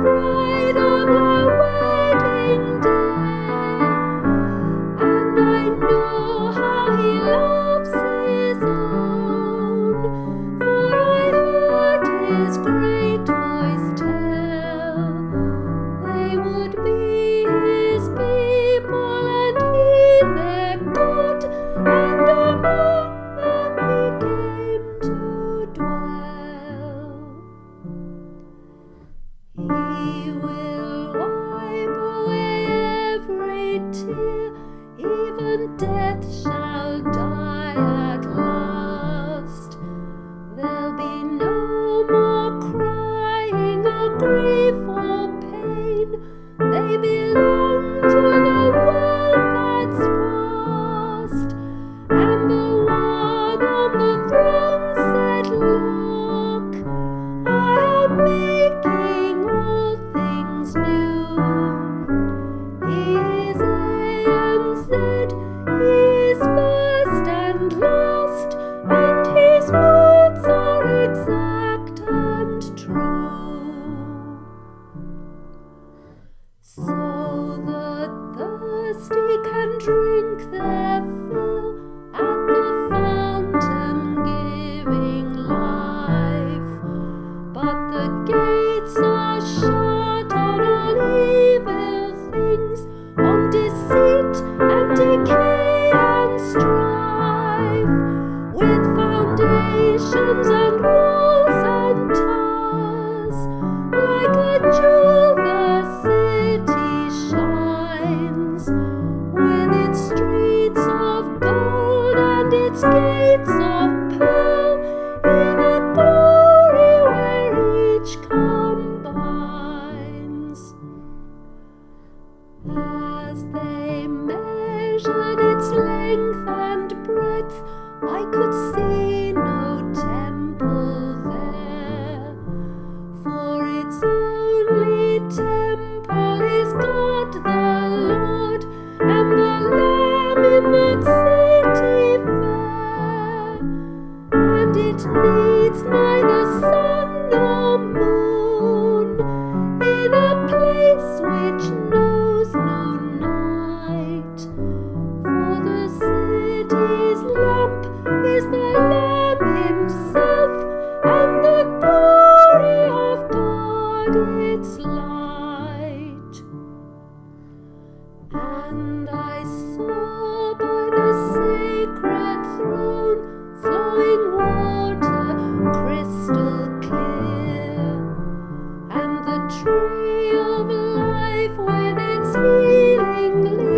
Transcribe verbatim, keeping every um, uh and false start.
bride on her wedding day, and I know how he loves his own, for I heard his great voice tell they would be his people and he their God, and among them he came to dwell. He will wipe away every tear, even death shall die at last. There'll be no more crying or grief or pain, they belong to the world that's past. And the one on the throne said, look, I am making all things new. He is A and Z, he is first and last, and his words are exact and true. So the thirsty can drink their fill at the fountain giving life, but the gates are shut on all evil things, on deceit and decay and strife, with foundations and walls and towers, like a jewel the city shines, with its streets of gold and its gates of pearl, in a glory where each combines. As they measured its length and breadth, I could see no temple there, for its only temple is God the Lord, and the Lamb in that city fair, and it needs neither sun nor moon, in a place which knows no night, for the city's lamp is the Lamb himself, and the glory of God its light. And I saw by the sacred throne flowing water crystal clear, and the tree of life with its healing leaves